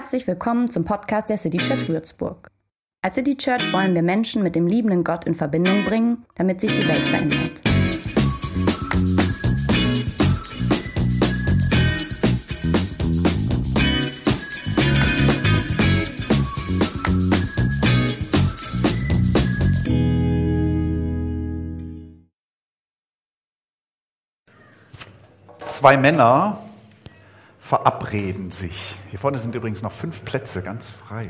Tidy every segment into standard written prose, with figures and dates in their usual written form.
Herzlich willkommen zum Podcast der City Church Würzburg. Als City Church wollen wir Menschen mit dem liebenden Gott in Verbindung bringen, damit sich die Welt verändert. Zwei Männer verabreden sich. Hier vorne sind übrigens noch 5 Plätze, ganz frei.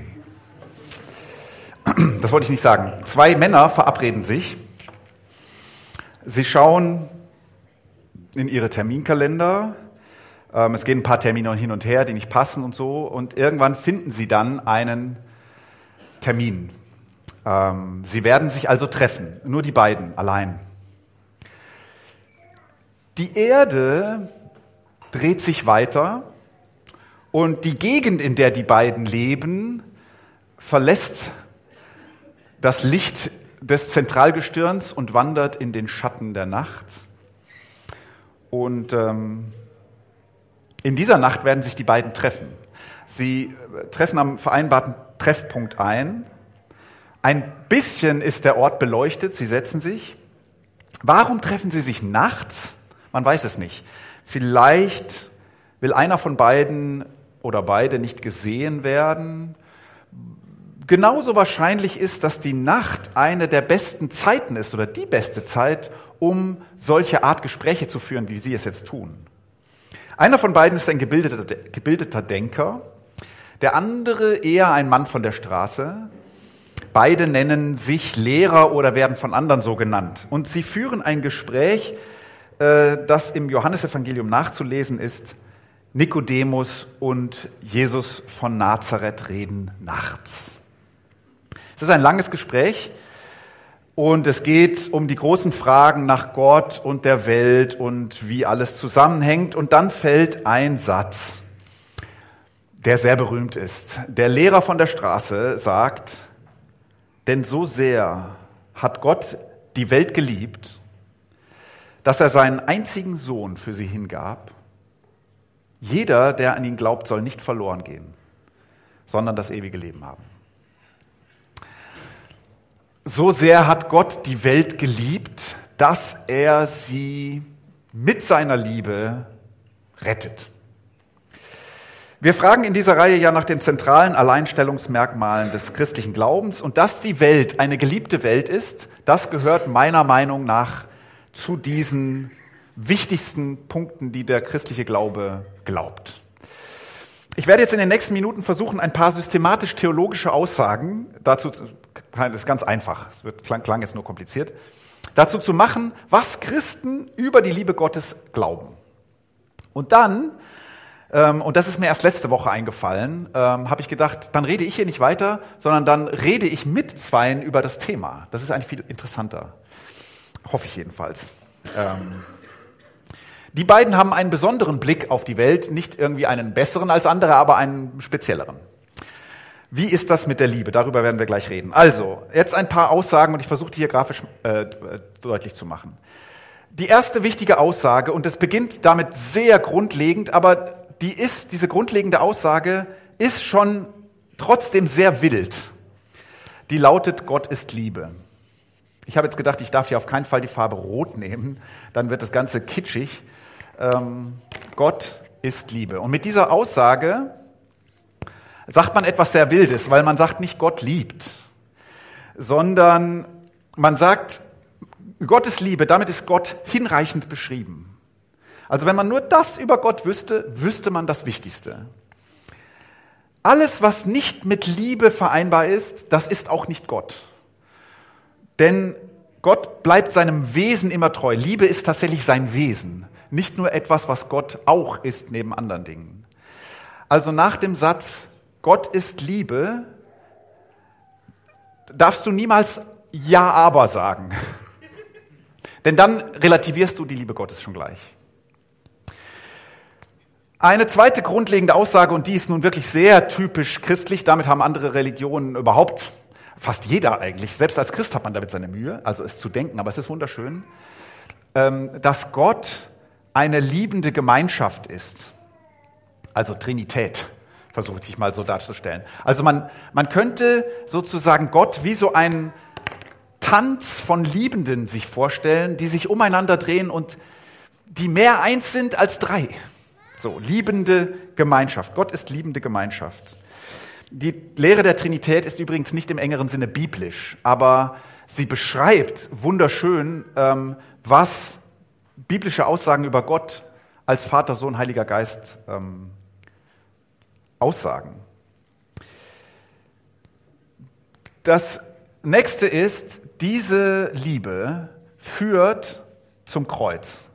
Das wollte ich nicht sagen. 2 Männer verabreden sich. Sie schauen in ihre Terminkalender. Es gehen ein paar Termine hin und her, die nicht passen und so. Und irgendwann finden sie dann einen Termin. Sie werden sich also treffen. Nur die beiden, allein. Die Erde dreht sich weiter und die Gegend, in der die beiden leben, verlässt das Licht des Zentralgestirns und wandert in den Schatten der Nacht. Und in dieser Nacht werden sich die beiden treffen. Sie treffen am vereinbarten Treffpunkt ein. Ein bisschen ist der Ort beleuchtet, sie setzen sich. Warum treffen sie sich nachts? Man weiß es nicht. Vielleicht will einer von beiden oder beide nicht gesehen werden. Genauso wahrscheinlich ist, dass die Nacht eine der besten Zeiten ist oder die beste Zeit, um solche Art Gespräche zu führen, wie sie es jetzt tun. Einer von beiden ist ein gebildeter Denker, der andere eher ein Mann von der Straße. Beide nennen sich Lehrer oder werden von anderen so genannt. Und sie führen ein Gespräch, das im Johannesevangelium nachzulesen ist. Nikodemus und Jesus von Nazareth reden nachts. Es ist ein langes Gespräch und es geht um die großen Fragen nach Gott und der Welt und wie alles zusammenhängt. Und dann fällt ein Satz, der sehr berühmt ist. Der Lehrer von der Straße sagt, denn so sehr hat Gott die Welt geliebt, dass er seinen einzigen Sohn für sie hingab. Jeder, der an ihn glaubt, soll nicht verloren gehen, sondern das ewige Leben haben. So sehr hat Gott die Welt geliebt, dass er sie mit seiner Liebe rettet. Wir fragen in dieser Reihe ja nach den zentralen Alleinstellungsmerkmalen des christlichen Glaubens. Und dass die Welt eine geliebte Welt ist, das gehört meiner Meinung nach zu diesen wichtigsten Punkten, die der christliche Glaube glaubt. Ich werde jetzt in den nächsten Minuten versuchen, ein paar systematisch-theologische Aussagen, dazu, das ist ganz einfach, es klang jetzt nur kompliziert, dazu zu machen, was Christen über die Liebe Gottes glauben. Und dann, und das ist mir erst letzte Woche eingefallen, habe ich gedacht, dann rede ich hier nicht weiter, sondern dann rede ich mit Zweien über das Thema. Das ist eigentlich viel interessanter. Hoffe ich jedenfalls. Die beiden haben einen besonderen Blick auf die Welt, nicht irgendwie einen besseren als andere, aber einen spezielleren. Wie ist das mit der Liebe? Darüber werden wir gleich reden. Also, jetzt ein paar Aussagen und ich versuche die hier grafisch deutlich zu machen. Die erste wichtige Aussage, und es beginnt damit sehr grundlegend, aber diese grundlegende Aussage ist schon trotzdem sehr wild. Die lautet, Gott ist Liebe. Ich habe jetzt gedacht, ich darf hier auf keinen Fall die Farbe Rot nehmen, dann wird das Ganze kitschig. Gott ist Liebe. Und mit dieser Aussage sagt man etwas sehr Wildes, weil man sagt nicht, Gott liebt, sondern man sagt, Gott ist Liebe, damit ist Gott hinreichend beschrieben. Also wenn man nur das über Gott wüsste, wüsste man das Wichtigste. Alles, was nicht mit Liebe vereinbar ist, das ist auch nicht Gott. Denn Gott bleibt seinem Wesen immer treu. Liebe ist tatsächlich sein Wesen, nicht nur etwas, was Gott auch ist neben anderen Dingen. Also nach dem Satz, Gott ist Liebe, darfst du niemals Ja, aber sagen. Denn dann relativierst du die Liebe Gottes schon gleich. Eine zweite grundlegende Aussage, und die ist nun wirklich sehr typisch christlich, damit haben andere Religionen überhaupt fast jeder eigentlich, selbst als Christ hat man damit seine Mühe, also es zu denken, aber es ist wunderschön, dass Gott eine liebende Gemeinschaft ist, also Trinität. versuche ich mal so darzustellen. Also man könnte sozusagen Gott wie so einen Tanz von Liebenden sich vorstellen, die sich umeinander drehen und die mehr eins sind als drei. So, liebende Gemeinschaft. Gott ist liebende Gemeinschaft. Die Lehre der Trinität ist übrigens nicht im engeren Sinne biblisch, aber sie beschreibt wunderschön, was biblische Aussagen über Gott als Vater, Sohn, Heiliger Geist aussagen. Das nächste ist, diese Liebe führt zum Kreuz.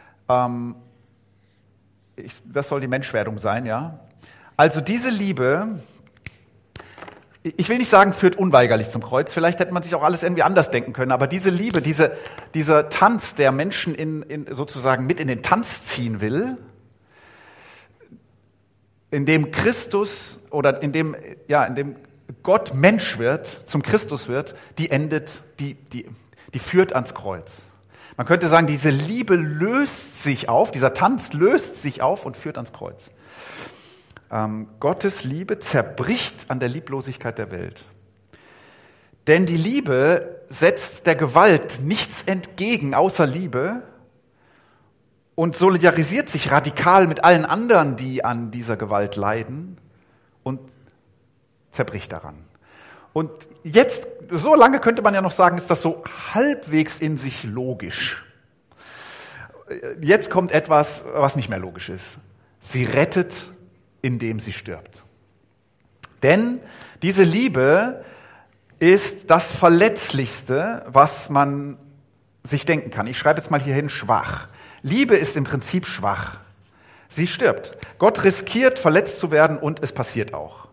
Das soll die Menschwerdung sein, ja. Also diese Liebe, ich will nicht sagen, führt unweigerlich zum Kreuz. Vielleicht hätte man sich auch alles irgendwie anders denken können. Aber diese Liebe, dieser Tanz, der Menschen sozusagen mit in den Tanz ziehen will, in dem Christus oder in dem Gott Mensch wird, zum Christus wird, die führt ans Kreuz. Man könnte sagen, diese Liebe löst sich auf, dieser Tanz löst sich auf und führt ans Kreuz. Gottes Liebe zerbricht an der Lieblosigkeit der Welt. Denn die Liebe setzt der Gewalt nichts entgegen außer Liebe und solidarisiert sich radikal mit allen anderen, die an dieser Gewalt leiden und zerbricht daran. Und jetzt, so lange könnte man ja noch sagen, ist das so halbwegs in sich logisch. Jetzt kommt etwas, was nicht mehr logisch ist. Sie rettet, indem sie stirbt. Denn diese Liebe ist das Verletzlichste, was man sich denken kann. Ich schreibe jetzt mal hierhin schwach. Liebe ist im Prinzip schwach. Sie stirbt. Gott riskiert, verletzt zu werden und es passiert auch.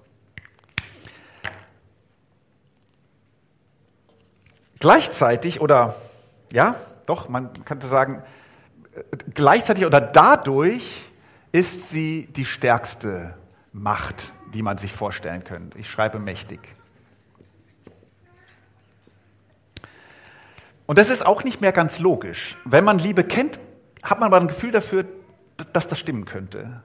Gleichzeitig man könnte sagen, gleichzeitig oder dadurch ist sie die stärkste Macht, die man sich vorstellen könnte. Ich schreibe mächtig. Und das ist auch nicht mehr ganz logisch. Wenn man Liebe kennt, hat man aber ein Gefühl dafür, dass das stimmen könnte.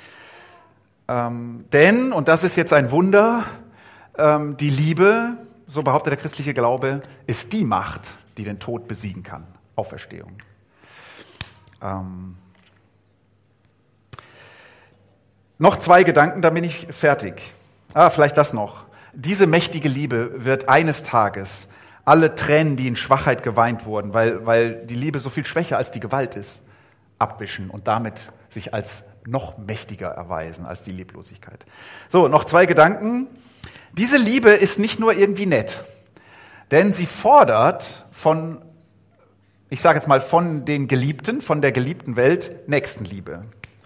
Denn, und das ist jetzt ein Wunder, die Liebe, so behauptet der christliche Glaube, ist die Macht, die den Tod besiegen kann. Auferstehung. Noch 2 Gedanken, dann bin ich fertig. Vielleicht das noch. Diese mächtige Liebe wird eines Tages alle Tränen, die in Schwachheit geweint wurden, weil die Liebe so viel schwächer als die Gewalt ist, abwischen und damit sich als noch mächtiger erweisen als die Lieblosigkeit. So, noch 2 Gedanken. Diese Liebe ist nicht nur irgendwie nett, denn sie fordert von den Geliebten, von der geliebten Welt Nächstenliebe.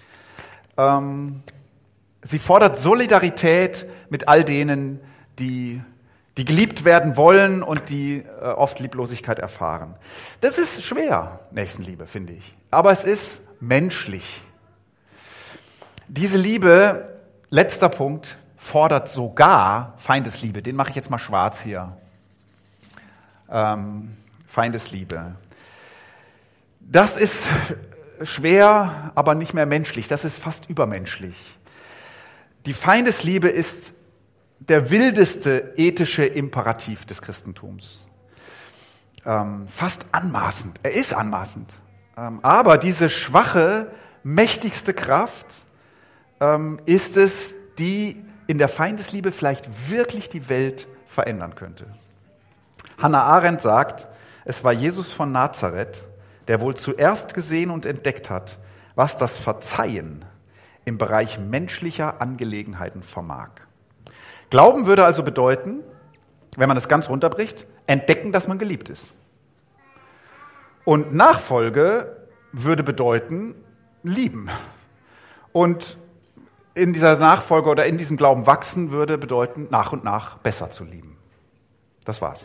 Sie fordert Solidarität mit all denen, die geliebt werden wollen und die oft Lieblosigkeit erfahren. Das ist schwer, Nächstenliebe, finde ich. Aber es ist menschlich. Diese Liebe, letzter Punkt, fordert sogar Feindesliebe. Den mache ich jetzt mal schwarz hier. Feindesliebe. Das ist schwer, aber nicht mehr menschlich. Das ist fast übermenschlich. Die Feindesliebe ist der wildeste ethische Imperativ des Christentums. Fast anmaßend. Er ist anmaßend. Aber diese schwache, mächtigste Kraft ist es, die in der Feindesliebe vielleicht wirklich die Welt verändern könnte. Hannah Arendt sagt, es war Jesus von Nazareth, der wohl zuerst gesehen und entdeckt hat, was das Verzeihen im Bereich menschlicher Angelegenheiten vermag. Glauben würde also bedeuten, wenn man es ganz runterbricht, entdecken, dass man geliebt ist. Und Nachfolge würde bedeuten, lieben. Und in dieser Nachfolge oder in diesem Glauben wachsen würde bedeuten, nach und nach besser zu lieben. Das war's.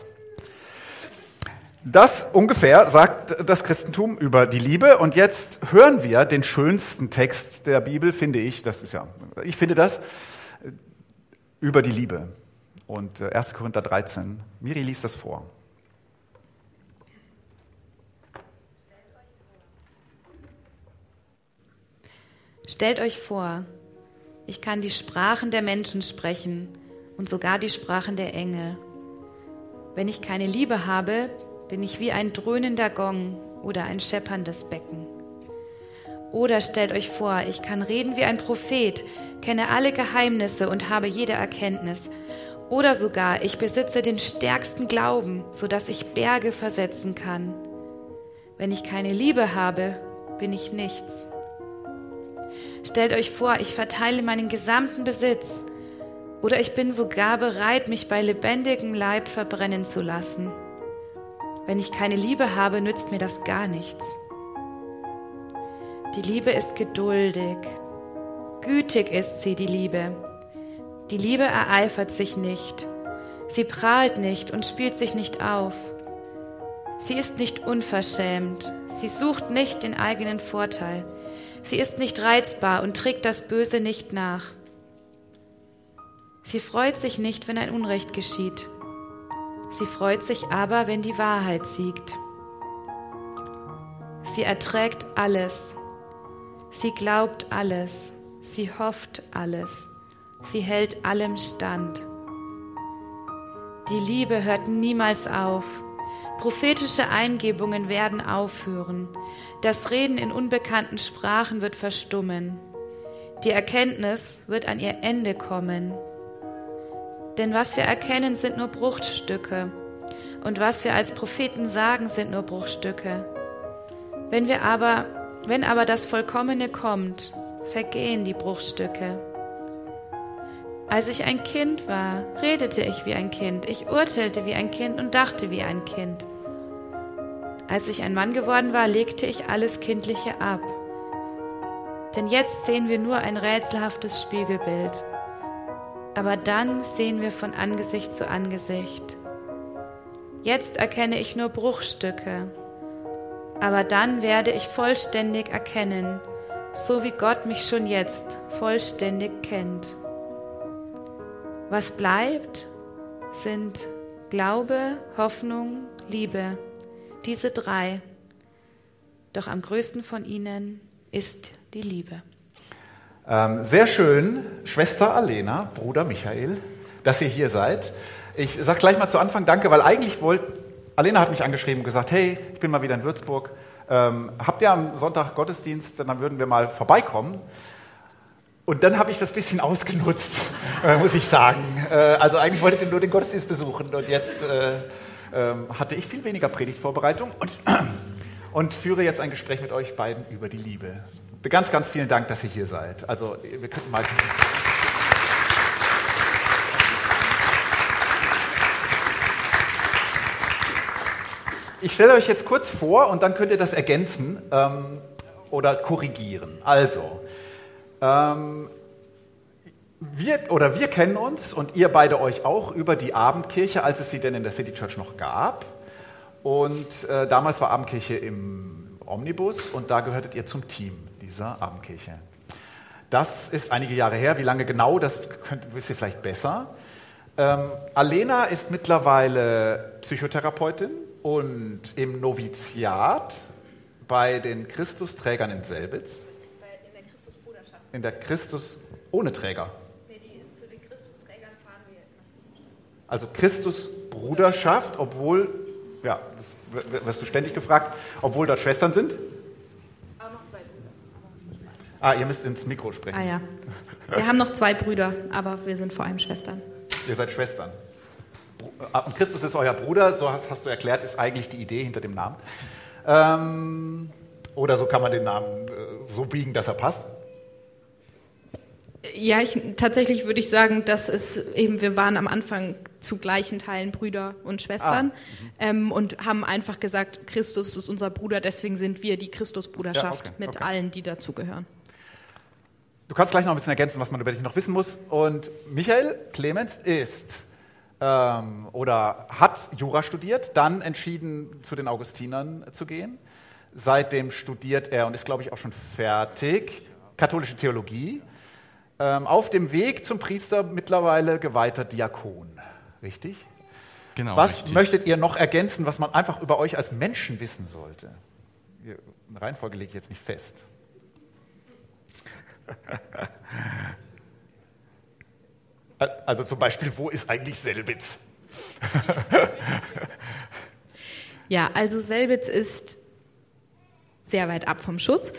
Das ungefähr sagt das Christentum über die Liebe. Und jetzt hören wir den schönsten Text der Bibel, finde ich. Ich finde das, über die Liebe. Und 1. Korinther 13. Miri liest das vor. Stellt euch vor, Ich kann die Sprachen der Menschen sprechen und sogar die Sprachen der Engel. Wenn ich keine Liebe habe, bin ich wie ein dröhnender Gong oder ein schepperndes Becken. Oder stellt euch vor, ich kann reden wie ein Prophet, kenne alle Geheimnisse und habe jede Erkenntnis. Oder sogar, ich besitze den stärksten Glauben, sodass ich Berge versetzen kann. Wenn ich keine Liebe habe, bin ich nichts. Stellt euch vor, ich verteile meinen gesamten Besitz. Oder ich bin sogar bereit, mich bei lebendigem Leib verbrennen zu lassen. Wenn ich keine Liebe habe, nützt mir das gar nichts. Die Liebe ist geduldig. Gütig ist sie, die Liebe. Die Liebe ereifert sich nicht. Sie prahlt nicht und spielt sich nicht auf. Sie ist nicht unverschämt. Sie sucht nicht den eigenen Vorteil. Sie ist nicht reizbar und trägt das Böse nicht nach. Sie freut sich nicht, wenn ein Unrecht geschieht. Sie freut sich aber, wenn die Wahrheit siegt. Sie erträgt alles. Sie glaubt alles. Sie hofft alles. Sie hält allem stand. Die Liebe hört niemals auf. Prophetische Eingebungen werden aufhören. Das Reden in unbekannten Sprachen wird verstummen. Die Erkenntnis wird an ihr Ende kommen. Denn was wir erkennen, sind nur Bruchstücke. Und was wir als Propheten sagen, sind nur Bruchstücke. Wenn aber das Vollkommene kommt, vergehen die Bruchstücke. Als ich ein Kind war, redete ich wie ein Kind, ich urteilte wie ein Kind und dachte wie ein Kind. Als ich ein Mann geworden war, legte ich alles Kindliche ab. Denn jetzt sehen wir nur ein rätselhaftes Spiegelbild. Aber dann sehen wir von Angesicht zu Angesicht. Jetzt erkenne ich nur Bruchstücke. Aber dann werde ich vollständig erkennen, so wie Gott mich schon jetzt vollständig kennt. Was bleibt, sind Glaube, Hoffnung, Liebe, diese drei. Doch am größten von ihnen ist die Liebe. Sehr schön, Schwester Alena, Bruder Michael, dass ihr hier seid. Ich sage gleich mal zu Anfang Danke, weil eigentlich Alena hat mich angeschrieben und gesagt, hey, ich bin mal wieder in Würzburg. Habt ihr am Sonntag Gottesdienst, dann würden wir mal vorbeikommen. Und dann habe ich das bisschen ausgenutzt, muss ich sagen. Also eigentlich wolltet ihr nur den Gottesdienst besuchen und jetzt hatte ich viel weniger Predigtvorbereitung und führe jetzt ein Gespräch mit euch beiden über die Liebe. Ganz, ganz vielen Dank, dass ihr hier seid. Also wir könnten mal... Ich stelle euch jetzt kurz vor und dann könnt ihr das ergänzen oder korrigieren. Also, wir kennen uns und ihr beide euch auch über die Abendkirche, als es sie denn in der City Church noch gab. Und damals war Abendkirche im Omnibus und da gehörtet ihr zum Team dieser Abendkirche. Das ist einige Jahre her. Wie lange genau, das wisst ihr vielleicht besser. Alena ist mittlerweile Psychotherapeutin und im Noviziat bei den Christusträgern in Selbitz. In der Christusbruderschaft. In der Christus ohne Träger. Nee, zu den Christusträgern fahren wir nach. Also Christusbruderschaft, obwohl, ja, das wirst du ständig gefragt, obwohl dort Schwestern sind. Auch noch 2 Brüder. Ihr müsst ins Mikro sprechen. Ah ja. Wir haben noch 2 Brüder, aber wir sind vor allem Schwestern. Ihr seid Schwestern. Und Christus ist euer Bruder, so hast du erklärt, ist eigentlich die Idee hinter dem Namen. Oder so kann man den Namen so biegen, dass er passt. Ja, tatsächlich würde ich sagen, dass wir waren am Anfang zu gleichen Teilen Brüder und Schwestern und haben einfach gesagt, Christus ist unser Bruder, deswegen sind wir die Christusbruderschaft mit allen, die dazugehören. Du kannst gleich noch ein bisschen ergänzen, was man über dich noch wissen muss. Und Michael Clemens ist oder hat Jura studiert, dann entschieden, zu den Augustinern zu gehen. Seitdem studiert er und ist, glaube ich, auch schon fertig, katholische Theologie. Auf dem Weg zum Priester mittlerweile geweihter Diakon. Richtig? Genau. Was richtig. möchtet ihr noch ergänzen, was man einfach über euch als Menschen wissen sollte? Eine Reihenfolge lege ich jetzt nicht fest. Also zum Beispiel, wo ist eigentlich Selbitz? Ja, also Selbitz ist sehr weit ab vom Schuss.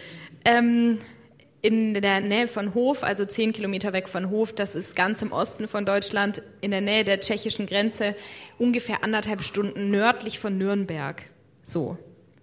In der Nähe von Hof, also 10 Kilometer weg von Hof, das ist ganz im Osten von Deutschland, in der Nähe der tschechischen Grenze, ungefähr 1,5 Stunden nördlich von Nürnberg. So.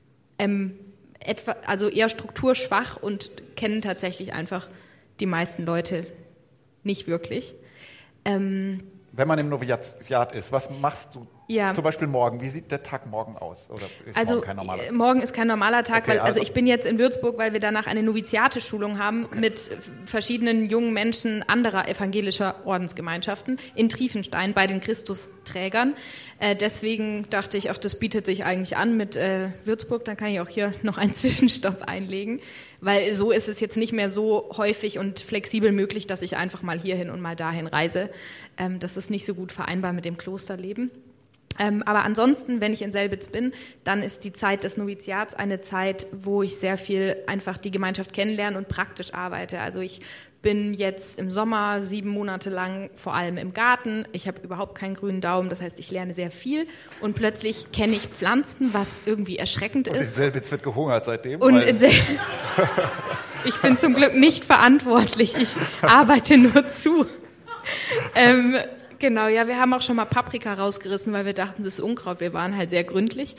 Also eher strukturschwach und kennen tatsächlich einfach die meisten Leute nicht wirklich. Wenn man im Noviziat ist, was machst du zum Beispiel morgen? Wie sieht der Tag morgen aus? Oder ist morgen kein normaler Tag? Morgen ist kein normaler Tag, Okay, weil ich bin jetzt in Würzburg, weil wir danach eine Noviziateschulung haben mit verschiedenen jungen Menschen anderer evangelischer Ordensgemeinschaften in Triefenstein bei den Christusträgern. Deswegen dachte ich, das bietet sich eigentlich an mit Würzburg, dann kann ich auch hier noch einen Zwischenstopp einlegen, weil so ist es jetzt nicht mehr so häufig und flexibel möglich, dass ich einfach mal hierhin und mal dahin reise. Das ist nicht so gut vereinbar mit dem Klosterleben. Aber ansonsten, wenn ich in Selbitz bin, dann ist die Zeit des Noviziats eine Zeit, wo ich sehr viel einfach die Gemeinschaft kennenlerne und praktisch arbeite. Also ich bin jetzt im Sommer 7 Monate lang vor allem im Garten. Ich habe überhaupt keinen grünen Daumen, das heißt, ich lerne sehr viel und plötzlich kenne ich Pflanzen, was irgendwie erschreckend ist. Und in Selbitz wird gehungert seitdem? Und ich bin zum Glück nicht verantwortlich, ich arbeite nur zu. Genau, ja, wir haben auch schon mal Paprika rausgerissen, weil wir dachten, das ist Unkraut. Wir waren halt sehr gründlich.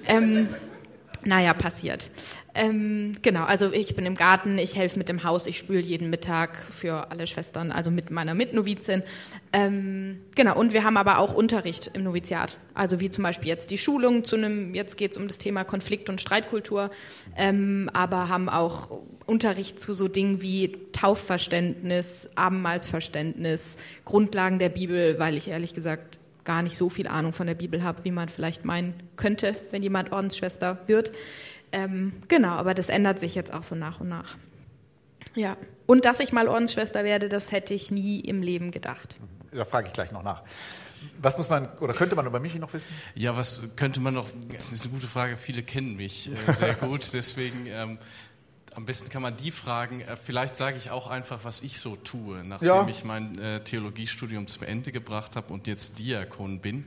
Passiert. Genau, also ich bin im Garten, ich helfe mit dem Haus, ich spüle jeden Mittag für alle Schwestern, also mit meiner Mitnovizin. Genau, und wir haben aber auch Unterricht im Noviziat. Also wie zum Beispiel jetzt die Schulung jetzt geht es um das Thema Konflikt- und Streitkultur, aber haben auch Unterricht zu so Dingen wie Taufverständnis, Abendmahlsverständnis, Grundlagen der Bibel, weil ich ehrlich gesagt gar nicht so viel Ahnung von der Bibel habe, wie man vielleicht meinen könnte, wenn jemand Ordensschwester wird. Genau, aber das ändert sich jetzt auch so nach und nach. Ja, und dass ich mal Ordensschwester werde, das hätte ich nie im Leben gedacht. Da frage ich gleich noch nach. Was muss man oder könnte man über mich noch wissen? Ja, was könnte man noch, das ist eine gute Frage, viele kennen mich sehr gut, deswegen am besten kann man die fragen. Vielleicht sage ich auch einfach, was ich so tue, nachdem ich mein Theologiestudium zu Ende gebracht habe und jetzt Diakon bin.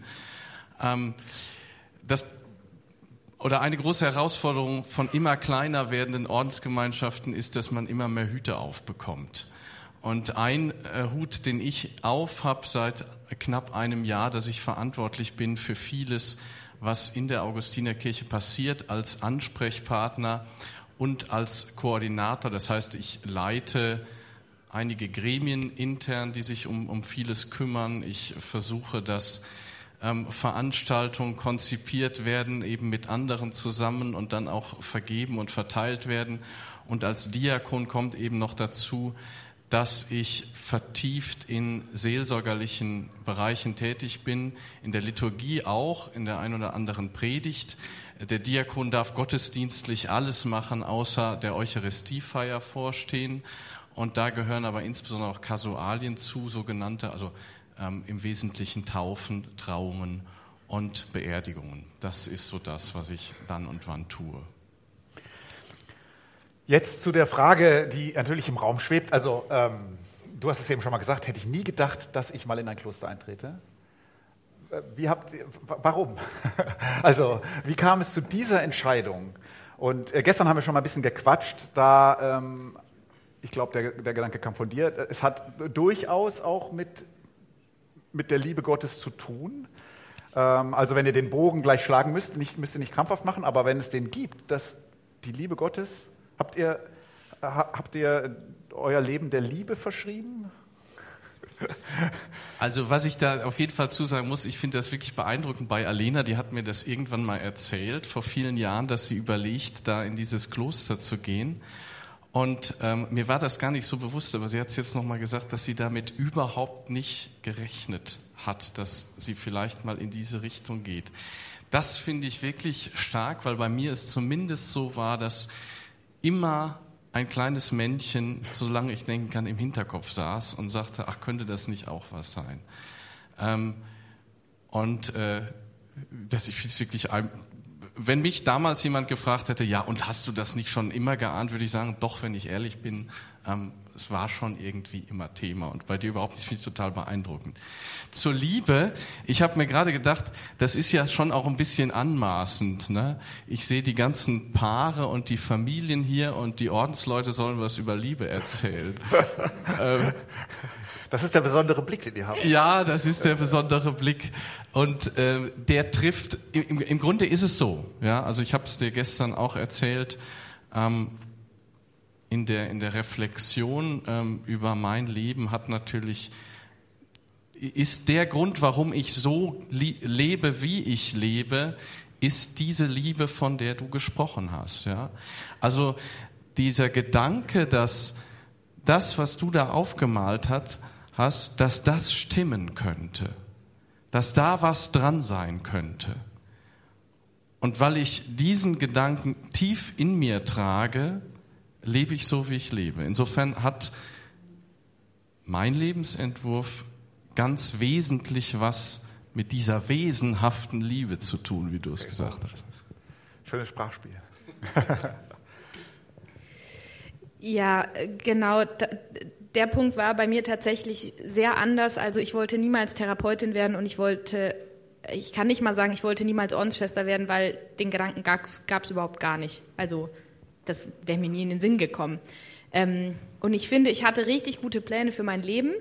Eine große Herausforderung von immer kleiner werdenden Ordensgemeinschaften ist, dass man immer mehr Hüte aufbekommt. Und ein Hut, den ich auf habe seit knapp einem Jahr, dass ich verantwortlich bin für vieles, was in der Augustinerkirche passiert, als Ansprechpartner und als Koordinator. Das heißt, ich leite einige Gremien intern, die sich um vieles kümmern. Ich versuche, dass Veranstaltungen konzipiert werden, eben mit anderen zusammen und dann auch vergeben und verteilt werden. Und als Diakon kommt eben noch dazu, dass ich vertieft in seelsorgerlichen Bereichen tätig bin, in der Liturgie auch, in der ein oder anderen Predigt. Der Diakon darf gottesdienstlich alles machen, außer der Eucharistiefeier vorstehen. Und da gehören aber insbesondere auch Kasualien zu, sogenannte, also im Wesentlichen Taufen, Trauungen und Beerdigungen. Das ist so das, was ich dann und wann tue. Jetzt zu der Frage, die natürlich im Raum schwebt. Also du hast es eben schon mal gesagt, hätte ich nie gedacht, dass ich mal in ein Kloster eintrete. Warum? Also wie kam es zu dieser Entscheidung? Und gestern haben wir schon mal ein bisschen gequatscht, da ich glaube, der Gedanke kam von dir. Es hat durchaus auch mit der Liebe Gottes zu tun. Also wenn ihr den Bogen gleich schlagen müsst ihr nicht krampfhaft machen, aber wenn es den gibt, dass die Liebe Gottes, habt ihr euer Leben der Liebe verschrieben? Also was ich da auf jeden Fall zusagen muss, ich finde das wirklich beeindruckend bei Alena, die hat mir das irgendwann mal erzählt, vor vielen Jahren, dass sie überlegt, da in dieses Kloster zu gehen. Und mir war das gar nicht so bewusst, aber sie hat es jetzt nochmal gesagt, dass sie damit überhaupt nicht gerechnet hat, dass sie vielleicht mal in diese Richtung geht. Das finde ich wirklich stark, weil bei mir es zumindest so war, dass immer ein kleines Männchen, solange ich denken kann, im Hinterkopf saß und sagte, ach, könnte das nicht auch was sein? Dass ich finde es wirklich... Wenn mich damals jemand gefragt hätte, ja, und hast du das nicht schon immer geahnt, würde ich sagen, doch, wenn ich ehrlich bin, es war schon irgendwie immer Thema und bei dir überhaupt nicht, finde ich total beeindruckend. Zur Liebe, ich habe mir gerade gedacht, das ist ja schon auch ein bisschen anmaßend, ne? Ich sehe die ganzen Paare und die Familien hier und die Ordensleute sollen was über Liebe erzählen. Das ist der besondere Blick, den ihr habt. Ja, das ist der besondere Blick und der trifft, im Grunde ist es so, ja, also ich habe es dir gestern auch erzählt, in der Reflexion über mein Leben ist der Grund, warum ich so lebe, wie ich lebe, ist diese Liebe, von der du gesprochen hast. Ja? Also dieser Gedanke, dass das, was du da aufgemalt hast, dass das stimmen könnte, dass da was dran sein könnte. Und weil ich diesen Gedanken tief in mir trage, lebe ich so, wie ich lebe. Insofern hat mein Lebensentwurf ganz wesentlich was mit dieser wesenhaften Liebe zu tun, wie du es gesagt hast. Schönes Sprachspiel. Ja, genau. Der Punkt war bei mir tatsächlich sehr anders. Also ich wollte niemals Therapeutin werden und ich kann nicht mal sagen, ich wollte niemals Ordensschwester werden, weil den Gedanken gab es überhaupt gar nicht. Also das wäre mir nie in den Sinn gekommen. Und ich finde, ich hatte richtig gute Pläne für mein Leben.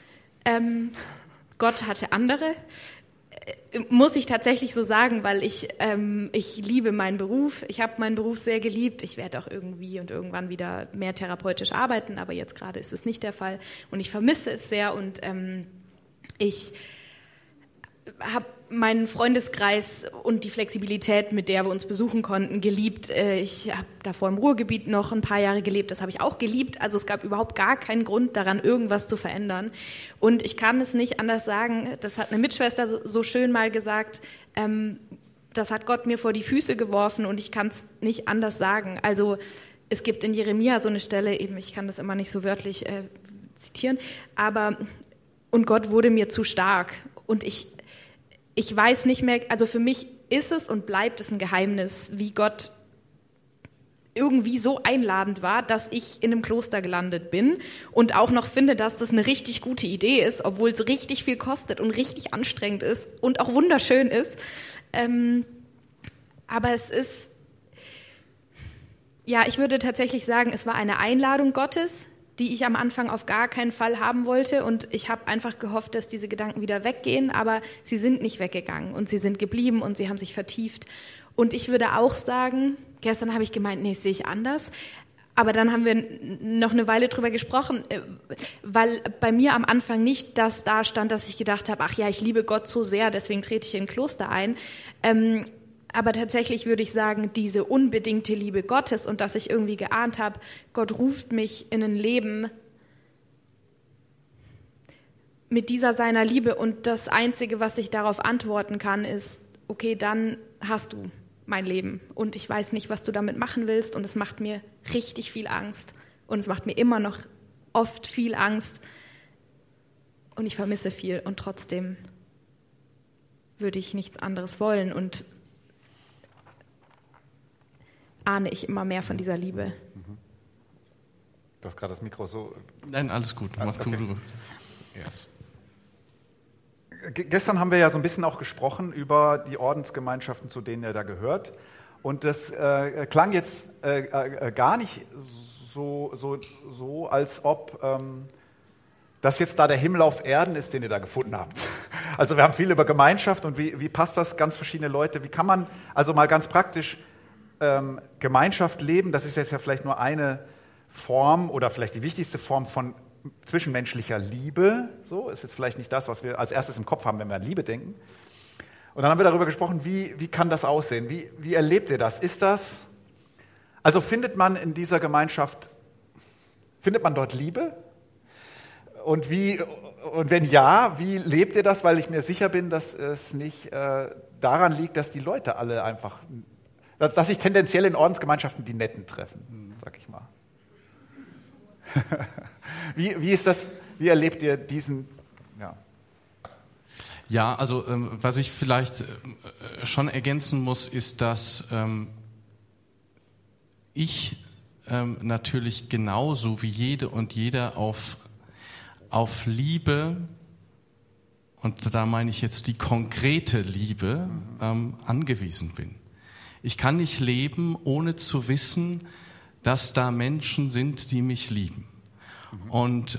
Gott hatte andere. Muss ich tatsächlich so sagen, weil ich liebe meinen Beruf. Ich habe meinen Beruf sehr geliebt. Ich werde auch irgendwie und irgendwann wieder mehr therapeutisch arbeiten, aber jetzt gerade ist es nicht der Fall. Und ich vermisse es sehr und ich habe meinen Freundeskreis und die Flexibilität, mit der wir uns besuchen konnten, geliebt. Ich habe davor im Ruhrgebiet noch ein paar Jahre gelebt, das habe ich auch geliebt. Also es gab überhaupt gar keinen Grund daran, irgendwas zu verändern. Und ich kann es nicht anders sagen, das hat eine Mitschwester so schön mal gesagt, das hat Gott mir vor die Füße geworfen und ich kann es nicht anders sagen. Also es gibt in Jeremia so eine Stelle, eben ich kann das immer nicht so wörtlich zitieren, aber und Gott wurde mir zu stark und ich weiß nicht mehr, also für mich ist es und bleibt es ein Geheimnis, wie Gott irgendwie so einladend war, dass ich in einem Kloster gelandet bin und auch noch finde, dass das eine richtig gute Idee ist, obwohl es richtig viel kostet und richtig anstrengend ist und auch wunderschön ist. Aber es ist, ja, ich würde tatsächlich sagen, es war eine Einladung Gottes, die ich am Anfang auf gar keinen Fall haben wollte und ich habe einfach gehofft, dass diese Gedanken wieder weggehen, aber sie sind nicht weggegangen und sie sind geblieben und sie haben sich vertieft. Und ich würde auch sagen, gestern habe ich gemeint, nee, das sehe ich anders, aber dann haben wir noch eine Weile drüber gesprochen, weil bei mir am Anfang nicht das da stand, dass ich gedacht habe, ach ja, ich liebe Gott so sehr, deswegen trete ich in ein Kloster ein. Aber tatsächlich würde ich sagen, diese unbedingte Liebe Gottes und dass ich irgendwie geahnt habe, Gott ruft mich in ein Leben mit dieser seiner Liebe und das Einzige, was ich darauf antworten kann, ist, okay, dann hast du mein Leben und ich weiß nicht, was du damit machen willst und es macht mir richtig viel Angst und es macht mir immer noch oft viel Angst und ich vermisse viel und trotzdem würde ich nichts anderes wollen und ahne ich immer mehr von dieser Liebe. Du hast gerade das Mikro so... Nein, alles gut. Mach okay. du. Yes. Gestern haben wir ja so ein bisschen auch gesprochen über die Ordensgemeinschaften, zu denen er da gehört. Und das klang jetzt gar nicht so als ob das jetzt da der Himmel auf Erden ist, den ihr da gefunden habt. Also wir haben viel über Gemeinschaft und wie passt das, ganz verschiedene Leute. Wie kann man also mal ganz praktisch Gemeinschaft leben? Das ist jetzt ja vielleicht nur eine Form oder vielleicht die wichtigste Form von zwischenmenschlicher Liebe. So ist jetzt vielleicht nicht das, was wir als erstes im Kopf haben, wenn wir an Liebe denken. Und dann haben wir darüber gesprochen, wie kann das aussehen? Wie erlebt ihr das? Ist das, also findet man in dieser Gemeinschaft, findet man dort Liebe? Und wenn ja, wie lebt ihr das? Weil ich mir sicher bin, dass es nicht daran liegt, dass die Leute alle einfach, dass sich tendenziell in Ordensgemeinschaften die Netten treffen, sag ich mal. Wie ist das, wie erlebt ihr diesen, ja? Ja, also was ich vielleicht schon ergänzen muss, ist, dass ich natürlich genauso wie jede und jeder auf Liebe, und da meine ich jetzt die konkrete Liebe, angewiesen bin. Ich kann nicht leben, ohne zu wissen, dass da Menschen sind, die mich lieben. Und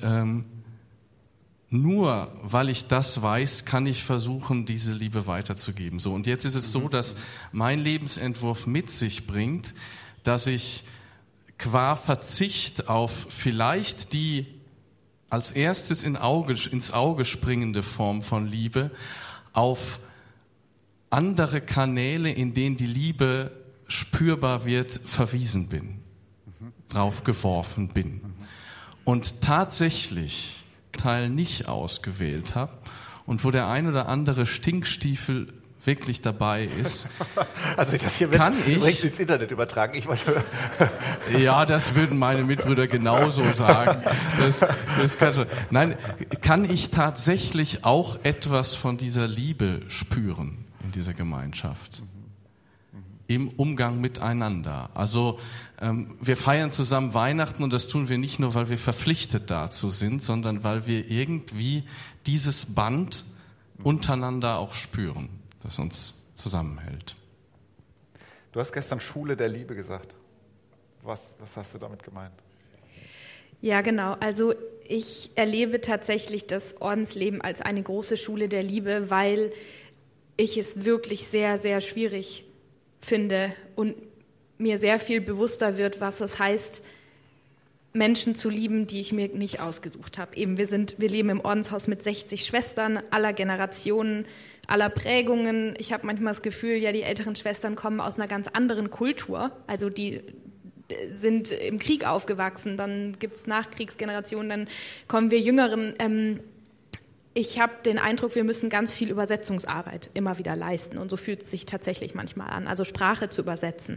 nur weil ich das weiß, kann ich versuchen, diese Liebe weiterzugeben. So, und jetzt ist es so, dass mein Lebensentwurf mit sich bringt, dass ich qua Verzicht auf vielleicht die als erstes ins Auge springende Form von Liebe auf andere Kanäle, in denen die Liebe spürbar wird, verwiesen bin, draufgeworfen bin. Und tatsächlich Teil nicht ausgewählt habe und wo der ein oder andere Stinkstiefel wirklich dabei ist, also das hier wird übrigens ins Internet übertragen. Ja, das würden meine Mitbrüder genauso sagen. Das kann schon. Nein, kann ich tatsächlich auch etwas von dieser Liebe spüren in dieser Gemeinschaft? Im Umgang miteinander. Also wir feiern zusammen Weihnachten und das tun wir nicht nur, weil wir verpflichtet dazu sind, sondern weil wir irgendwie dieses Band untereinander auch spüren, das uns zusammenhält. Du hast gestern Schule der Liebe gesagt. Was hast du damit gemeint? Ja, genau. Also ich erlebe tatsächlich das Ordensleben als eine große Schule der Liebe, weil ich es wirklich sehr, sehr schwierig finde und mir sehr viel bewusster wird, was es heißt, Menschen zu lieben, die ich mir nicht ausgesucht habe. Eben, wir leben im Ordenshaus mit 60 Schwestern aller Generationen, aller Prägungen. Ich habe manchmal das Gefühl, ja, die älteren Schwestern kommen aus einer ganz anderen Kultur. Also die sind im Krieg aufgewachsen, dann gibt es Nachkriegsgenerationen, dann kommen wir Jüngeren. Ich habe den Eindruck, wir müssen ganz viel Übersetzungsarbeit immer wieder leisten. Und so fühlt es sich tatsächlich manchmal an, also Sprache zu übersetzen.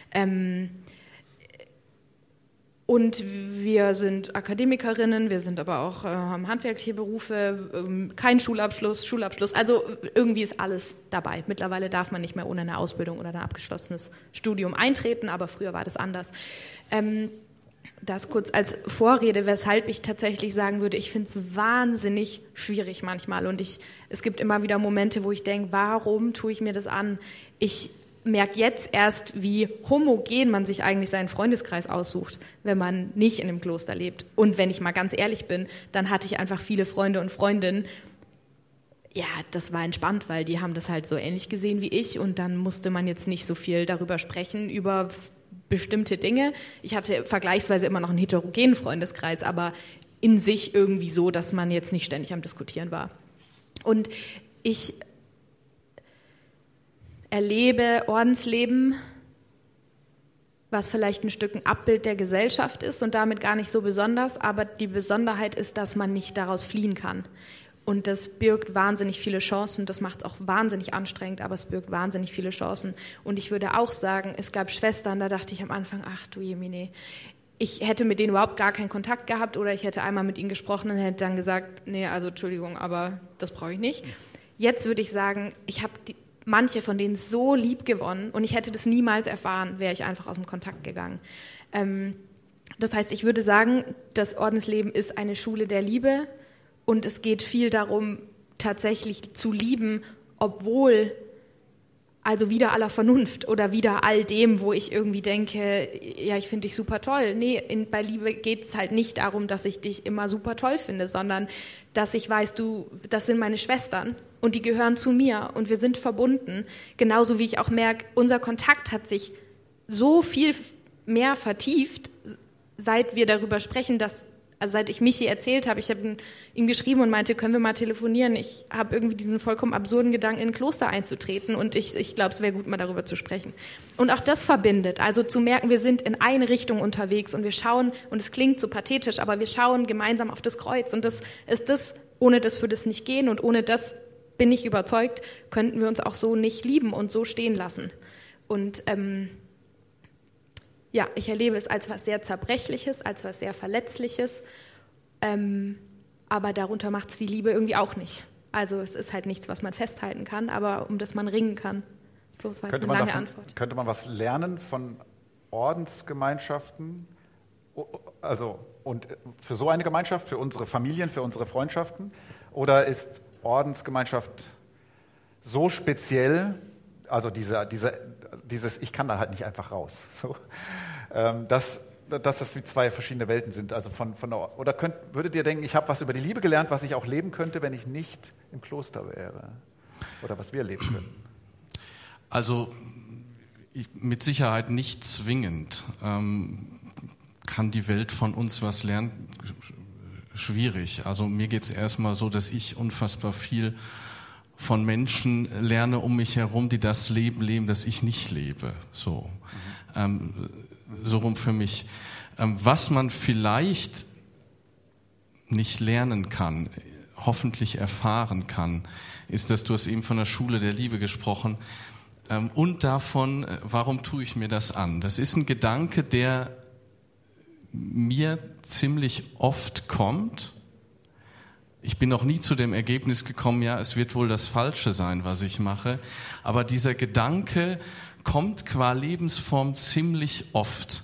Und wir sind Akademikerinnen, wir sind aber auch, haben handwerkliche Berufe, kein Schulabschluss. Also irgendwie ist alles dabei. Mittlerweile darf man nicht mehr ohne eine Ausbildung oder ein abgeschlossenes Studium eintreten, aber früher war das anders. Das kurz als Vorrede, weshalb ich tatsächlich sagen würde, ich finde es wahnsinnig schwierig manchmal. Und es gibt immer wieder Momente, wo ich denke, warum tue ich mir das an? Ich merke jetzt erst, wie homogen man sich eigentlich seinen Freundeskreis aussucht, wenn man nicht in einem Kloster lebt. Und wenn ich mal ganz ehrlich bin, dann hatte ich einfach viele Freunde und Freundinnen. Ja, das war entspannt, weil die haben das halt so ähnlich gesehen wie ich. Und dann musste man jetzt nicht so viel darüber sprechen, über bestimmte Dinge. Ich hatte vergleichsweise immer noch einen heterogenen Freundeskreis, aber in sich irgendwie so, dass man jetzt nicht ständig am Diskutieren war. Und ich erlebe Ordensleben, was vielleicht ein Stück ein Abbild der Gesellschaft ist und damit gar nicht so besonders, aber die Besonderheit ist, dass man nicht daraus fliehen kann. Und das birgt wahnsinnig viele Chancen, das macht es auch wahnsinnig anstrengend, aber es birgt wahnsinnig viele Chancen. Und ich würde auch sagen, es gab Schwestern, da dachte ich am Anfang, ach du Jemine, ich hätte mit denen überhaupt gar keinen Kontakt gehabt oder ich hätte einmal mit ihnen gesprochen und hätte dann gesagt, nee, also Entschuldigung, aber das brauche ich nicht. Jetzt würde ich sagen, ich habe manche von denen so lieb gewonnen und ich hätte das niemals erfahren, wäre ich einfach aus dem Kontakt gegangen. Das heißt, ich würde sagen, das Ordensleben ist eine Schule der Liebe und es geht viel darum, tatsächlich zu lieben, obwohl, also wider aller Vernunft oder wider all dem, wo ich irgendwie denke, ja, ich finde dich super toll. Nee, bei Liebe geht es halt nicht darum, dass ich dich immer super toll finde, sondern dass ich weiß, das sind meine Schwestern und die gehören zu mir und wir sind verbunden. Genauso wie ich auch merke, unser Kontakt hat sich so viel mehr vertieft, seit wir darüber sprechen, also seit ich Michi erzählt habe, ich habe ihm geschrieben und meinte, können wir mal telefonieren? Ich habe irgendwie diesen vollkommen absurden Gedanken, in ein Kloster einzutreten und ich glaube, es wäre gut, mal darüber zu sprechen. Und auch das verbindet, also zu merken, wir sind in eine Richtung unterwegs und wir schauen, und es klingt so pathetisch, aber wir schauen gemeinsam auf das Kreuz und das ist das, ohne das würde es nicht gehen und ohne das, bin ich überzeugt, könnten wir uns auch so nicht lieben und so stehen lassen. Und ja, ich erlebe es als was sehr Zerbrechliches, als was sehr Verletzliches, aber darunter macht es die Liebe irgendwie auch nicht. Also es ist halt nichts, was man festhalten kann, aber um das man ringen kann. So, das war eine lange Antwort. Könnte man was lernen von Ordensgemeinschaften, also und für so eine Gemeinschaft, für unsere Familien, für unsere Freundschaften? Oder ist Ordensgemeinschaft so speziell, also dieses ich kann da halt nicht einfach raus, so, dass das wie zwei verschiedene Welten sind? Also oder würdet ihr denken, ich habe was über die Liebe gelernt, was ich auch leben könnte, wenn ich nicht im Kloster wäre? Oder was wir leben könnten? Also mit Sicherheit nicht zwingend. Kann die Welt von uns was lernen? Schwierig. Also mir geht es erstmal so, dass ich unfassbar viel von Menschen lerne um mich herum, die das Leben leben, das ich nicht lebe. So rum für mich. Was man vielleicht nicht lernen kann, hoffentlich erfahren kann, ist, dass du hast eben von der Schule der Liebe gesprochen und davon, warum tue ich mir das an? Das ist ein Gedanke, der mir ziemlich oft kommt. Ich bin noch nie zu dem Ergebnis gekommen, ja, es wird wohl das Falsche sein, was ich mache. Aber dieser Gedanke kommt qua Lebensform ziemlich oft.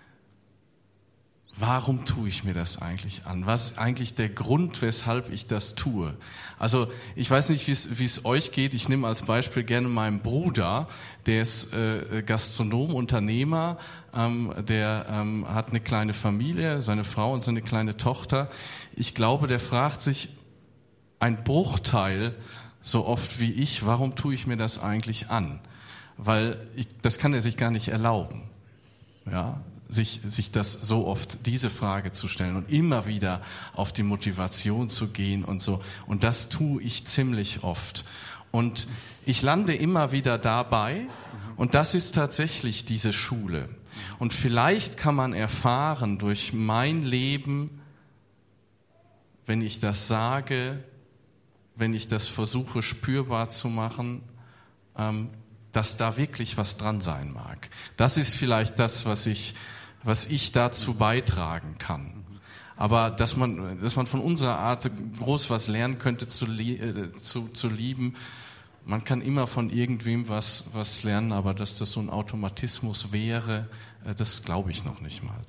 Warum tue ich mir das eigentlich an? Was ist eigentlich der Grund, weshalb ich das tue? Also ich weiß nicht, wie es euch geht. Ich nehme als Beispiel gerne meinen Bruder, der ist Gastronom, Unternehmer, der hat eine kleine Familie, seine Frau und seine kleine Tochter. Ich glaube, der fragt sich ein Bruchteil so oft wie ich, warum tue ich mir das eigentlich an? Weil das kann er sich gar nicht erlauben, ja. Sich das so oft, diese Frage zu stellen und immer wieder auf die Motivation zu gehen und so. Und das tue ich ziemlich oft. Und ich lande immer wieder dabei und das ist tatsächlich diese Schule. Und vielleicht kann man erfahren durch mein Leben, wenn ich das sage, wenn ich das versuche spürbar zu machen, dass da wirklich was dran sein mag. Das ist vielleicht das, was ich dazu beitragen kann. Aber dass man von unserer Art groß was lernen könnte zu lieben, man kann immer von irgendwem was lernen, aber dass das so ein Automatismus wäre, das glaube ich noch nicht mal.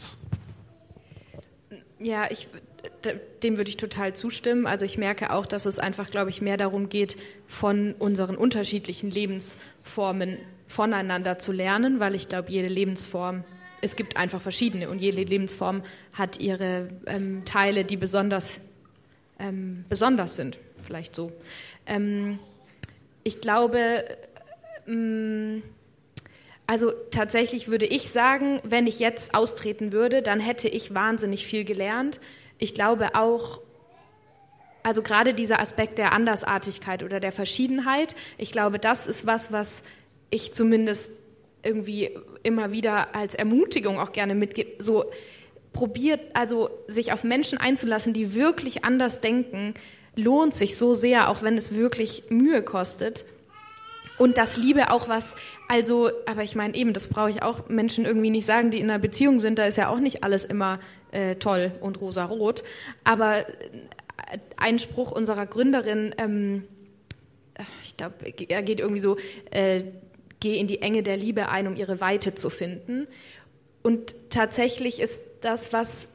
Ja, dem würde ich total zustimmen. Also ich merke auch, dass es einfach, glaube ich, mehr darum geht, von unseren unterschiedlichen Lebensformen voneinander zu lernen, weil ich glaube, jede Lebensform, es gibt einfach verschiedene und jede Lebensform hat ihre Teile, die besonders sind, vielleicht so. Ich glaube, also tatsächlich würde ich sagen, wenn ich jetzt austreten würde, dann hätte ich wahnsinnig viel gelernt. Ich glaube auch, also gerade dieser Aspekt der Andersartigkeit oder der Verschiedenheit, ich glaube, das ist was ich zumindest irgendwie immer wieder als Ermutigung auch gerne mitgebe, so probiert, also sich auf Menschen einzulassen, die wirklich anders denken, lohnt sich so sehr, auch wenn es wirklich Mühe kostet. Und dass Liebe auch was, also, aber ich meine eben, das brauche ich auch Menschen irgendwie nicht sagen, die in einer Beziehung sind, da ist ja auch nicht alles immer toll und rosarot. Aber ein Spruch unserer Gründerin, ich glaube, er geht irgendwie so, geh in die Enge der Liebe ein, um ihre Weite zu finden. Und tatsächlich ist das,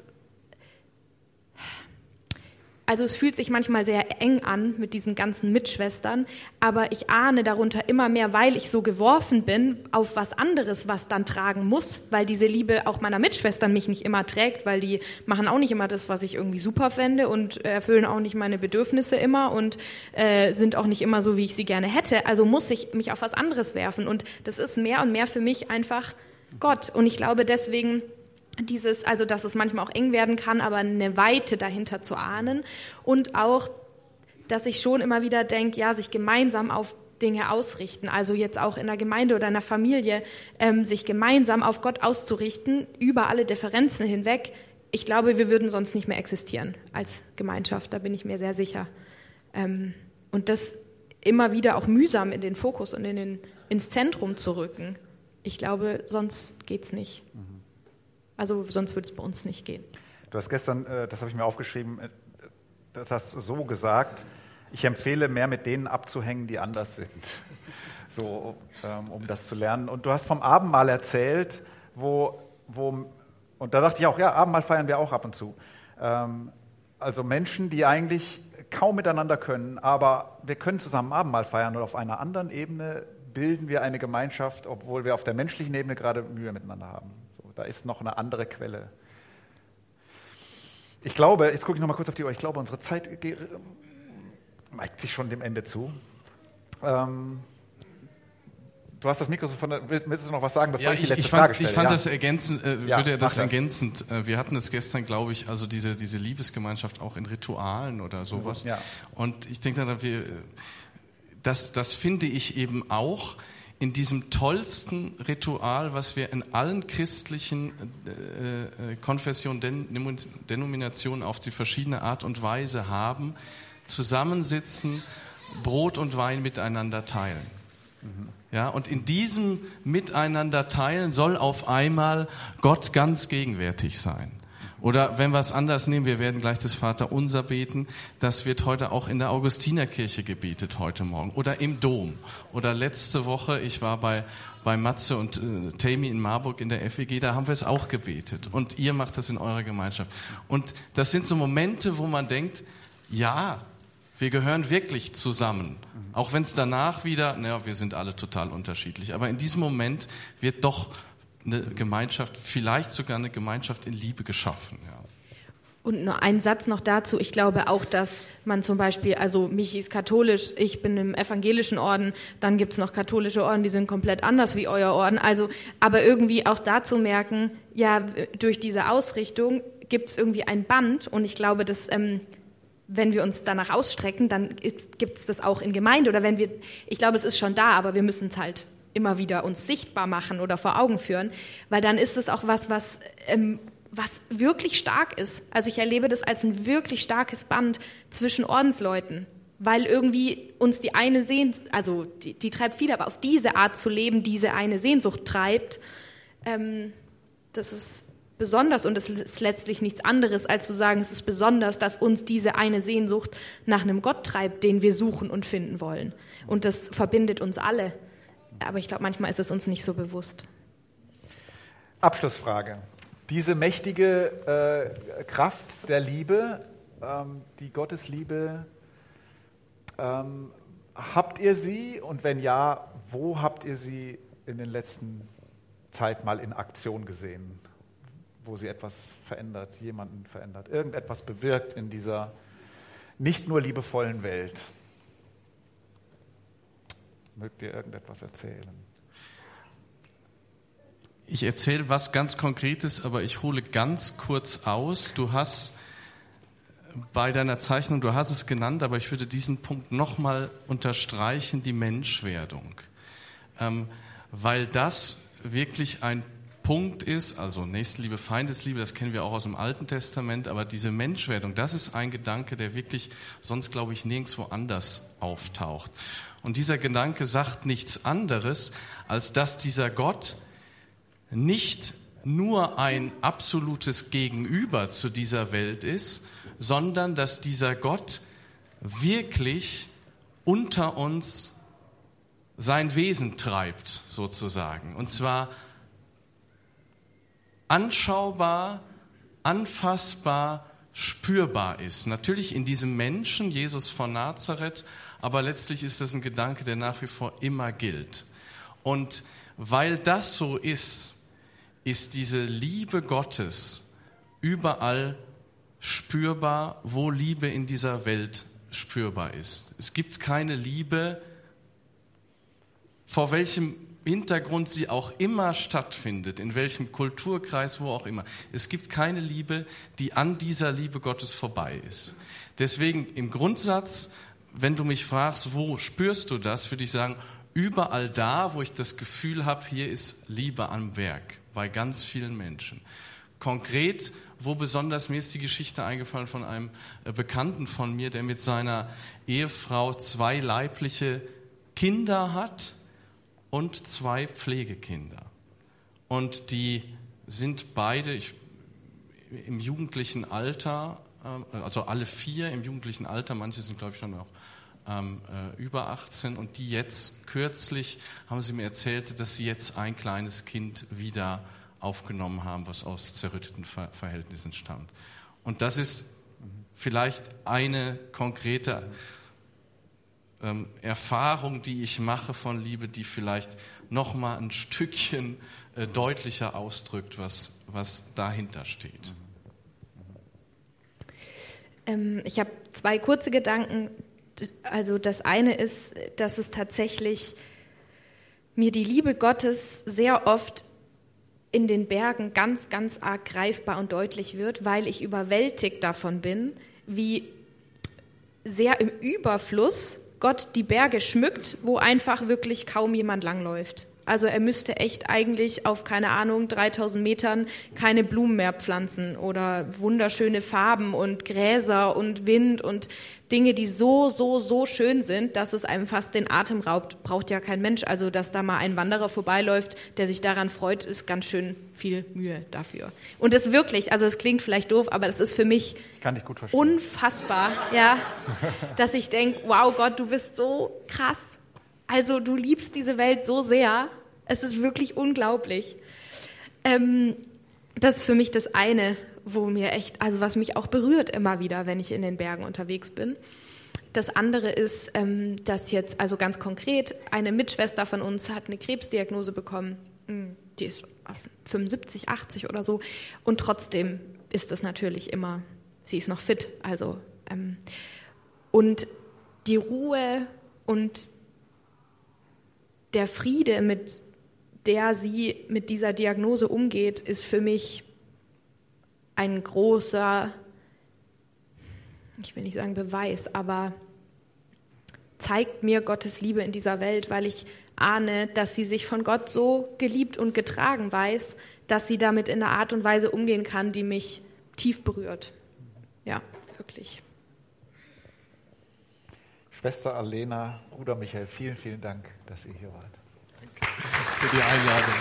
also es fühlt sich manchmal sehr eng an mit diesen ganzen Mitschwestern, aber ich ahne darunter immer mehr, weil ich so geworfen bin auf was anderes, was dann tragen muss, weil diese Liebe auch meiner Mitschwestern mich nicht immer trägt, weil die machen auch nicht immer das, was ich irgendwie super fände und erfüllen auch nicht meine Bedürfnisse immer und sind auch nicht immer so, wie ich sie gerne hätte. Also muss ich mich auf was anderes werfen und das ist mehr und mehr für mich einfach Gott. Und ich glaube deswegen, also dass es manchmal auch eng werden kann, aber eine Weite dahinter zu ahnen und auch, dass ich schon immer wieder denke, ja, sich gemeinsam auf Dinge ausrichten, also jetzt auch in der Gemeinde oder in der Familie, sich gemeinsam auf Gott auszurichten, über alle Differenzen hinweg. Ich glaube, wir würden sonst nicht mehr existieren als Gemeinschaft, da bin ich mir sehr sicher. Und das immer wieder auch mühsam in den Fokus und ins Zentrum zu rücken. Ich glaube, sonst geht's nicht. Also sonst würde es bei uns nicht gehen. Du hast gestern, das habe ich mir aufgeschrieben, das hast du so gesagt, ich empfehle mehr mit denen abzuhängen, die anders sind, so, um das zu lernen. Und du hast vom Abendmahl erzählt, wo und da dachte ich auch, ja, Abendmahl feiern wir auch ab und zu. Also Menschen, die eigentlich kaum miteinander können, aber wir können zusammen Abendmahl feiern und auf einer anderen Ebene bilden wir eine Gemeinschaft, obwohl wir auf der menschlichen Ebene gerade Mühe miteinander haben. So, da ist noch eine andere Quelle. Ich glaube, jetzt gucke ich noch mal kurz auf die Uhr, ich glaube, unsere Zeit neigt sich schon dem Ende zu. Du hast das Mikrofon, willst du noch was sagen, bevor ich die letzte Frage stelle? Ich fand das ergänzend, ergänzend. Wir hatten es gestern, glaube ich, also diese Liebesgemeinschaft auch in Ritualen oder sowas. Ja. Und ich denke dann, das finde ich eben auch in diesem tollsten Ritual, was wir in allen christlichen Konfessionen, Denominationen auf die verschiedene Art und Weise haben, zusammensitzen, Brot und Wein miteinander teilen. Ja, und in diesem Miteinander teilen soll auf einmal Gott ganz gegenwärtig sein. Oder wenn wir es anders nehmen, wir werden gleich das Vaterunser beten, das wird heute auch in der Augustinerkirche gebetet, heute Morgen. Oder im Dom. Oder letzte Woche, ich war bei Matze und Tammy in Marburg in der FEG, da haben wir es auch gebetet. Und ihr macht das in eurer Gemeinschaft. Und das sind so Momente, wo man denkt, ja, wir gehören wirklich zusammen. Auch wenn es danach wieder, wir sind alle total unterschiedlich. Aber in diesem Moment wird doch eine Gemeinschaft, vielleicht sogar eine Gemeinschaft in Liebe geschaffen. Ja. Und noch ein Satz noch dazu. Ich glaube auch, dass man zum Beispiel, also Michi ist katholisch, ich bin im evangelischen Orden, dann gibt es noch katholische Orden, die sind komplett anders wie euer Orden. Also, aber irgendwie auch dazu merken, ja, durch diese Ausrichtung gibt es irgendwie ein Band und ich glaube, dass wenn wir uns danach ausstrecken, dann gibt es das auch in Gemeinde oder ich glaube, es ist schon da, aber wir müssen es halt immer wieder uns sichtbar machen oder vor Augen führen, weil dann ist es auch was wirklich stark ist. Also ich erlebe das als ein wirklich starkes Band zwischen Ordensleuten, weil irgendwie uns die eine Sehnsucht, also die treibt viele, aber auf diese Art zu leben, diese eine Sehnsucht treibt, das ist besonders und es ist letztlich nichts anderes, als zu sagen, es ist besonders, dass uns diese eine Sehnsucht nach einem Gott treibt, den wir suchen und finden wollen. Und das verbindet uns alle. Aber ich glaube, manchmal ist es uns nicht so bewusst. Abschlussfrage. Diese mächtige Kraft der Liebe, die Gottesliebe, habt ihr sie? Und wenn ja, wo habt ihr sie in den letzten Zeit mal in Aktion gesehen? Wo sie etwas verändert, jemanden verändert, irgendetwas bewirkt in dieser nicht nur liebevollen Welt. Mögt ihr irgendetwas erzählen? Ich erzähle was ganz Konkretes, aber ich hole ganz kurz aus. Du hast bei deiner Zeichnung, du hast es genannt, aber ich würde diesen Punkt nochmal unterstreichen, die Menschwerdung. Weil das wirklich ein Punkt ist, also Nächstenliebe, Feindesliebe, das kennen wir auch aus dem Alten Testament, aber diese Menschwerdung, das ist ein Gedanke, der wirklich sonst, glaube ich, nirgendwo anders auftaucht. Und dieser Gedanke sagt nichts anderes, als dass dieser Gott nicht nur ein absolutes Gegenüber zu dieser Welt ist, sondern dass dieser Gott wirklich unter uns sein Wesen treibt, sozusagen. Und zwar anschaubar, anfassbar, spürbar ist. Natürlich in diesem Menschen, Jesus von Nazareth, aber letztlich ist das ein Gedanke, der nach wie vor immer gilt. Und weil das so ist diese Liebe Gottes überall spürbar, wo Liebe in dieser Welt spürbar ist. Es gibt keine Liebe, vor welchem Hintergrund sie auch immer stattfindet, in welchem Kulturkreis, wo auch immer. Es gibt keine Liebe, die an dieser Liebe Gottes vorbei ist. Deswegen im Grundsatz, wenn du mich fragst, wo spürst du das, würde ich sagen, überall da, wo ich das Gefühl habe, hier ist Liebe am Werk, bei ganz vielen Menschen. Konkret, wo besonders, mir ist die Geschichte eingefallen von einem Bekannten von mir, der mit seiner Ehefrau 2 leibliche Kinder hat und 2 Pflegekinder. Und die sind beide im jugendlichen Alter, also alle 4 im jugendlichen Alter, manche sind, glaube ich, schon auch über 18. Und die jetzt, kürzlich, haben sie mir erzählt, dass sie jetzt ein kleines Kind wieder aufgenommen haben, was aus zerrütteten Verhältnissen stammt. Und das ist vielleicht eine konkrete Erfahrung, die ich mache von Liebe, die vielleicht noch mal ein Stückchen deutlicher ausdrückt, was dahinter steht. Ich habe 2 kurze Gedanken. Also das eine ist, dass es tatsächlich mir die Liebe Gottes sehr oft in den Bergen ganz, ganz arg greifbar und deutlich wird, weil ich überwältigt davon bin, wie sehr im Überfluss Gott die Berge schmückt, wo einfach wirklich kaum jemand langläuft. Also er müsste echt eigentlich auf, 3000 Metern keine Blumen mehr pflanzen oder wunderschöne Farben und Gräser und Wind und Dinge, die so schön sind, dass es einem fast den Atem raubt, braucht ja kein Mensch. Also dass da mal ein Wanderer vorbeiläuft, der sich daran freut, ist ganz schön viel Mühe dafür. Und es wirklich, also es klingt vielleicht doof, aber das ist für mich unfassbar, ja, dass ich denke, wow Gott, du bist so krass. Also du liebst diese Welt so sehr, es ist wirklich unglaublich. Das ist für mich das eine, was mich auch berührt immer wieder, wenn ich in den Bergen unterwegs bin. Das andere ist, dass jetzt, also ganz konkret, eine Mitschwester von uns hat eine Krebsdiagnose bekommen. Die ist 75, 80 oder so. Und trotzdem ist es natürlich immer, sie ist noch fit. Also, und die Ruhe und der Friede, mit der sie mit dieser Diagnose umgeht, ist für mich ein großer, ich will nicht sagen Beweis, aber zeigt mir Gottes Liebe in dieser Welt, weil ich ahne, dass sie sich von Gott so geliebt und getragen weiß, dass sie damit in einer Art und Weise umgehen kann, die mich tief berührt. Ja, wirklich. Schwester Alena, Bruder Michael, vielen, vielen Dank, dass ihr hier wart. Danke für die Einladung.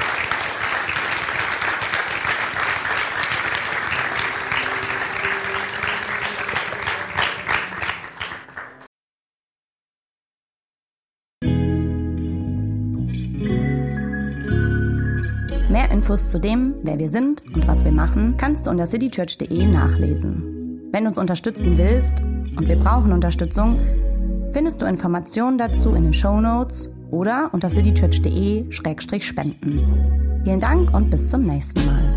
Mehr Infos zu dem, wer wir sind und was wir machen, kannst du unter citychurch.de nachlesen. Wenn du uns unterstützen willst, und wir brauchen Unterstützung, findest du Informationen dazu in den Shownotes oder unter citychurch.de/spenden. Vielen Dank und bis zum nächsten Mal.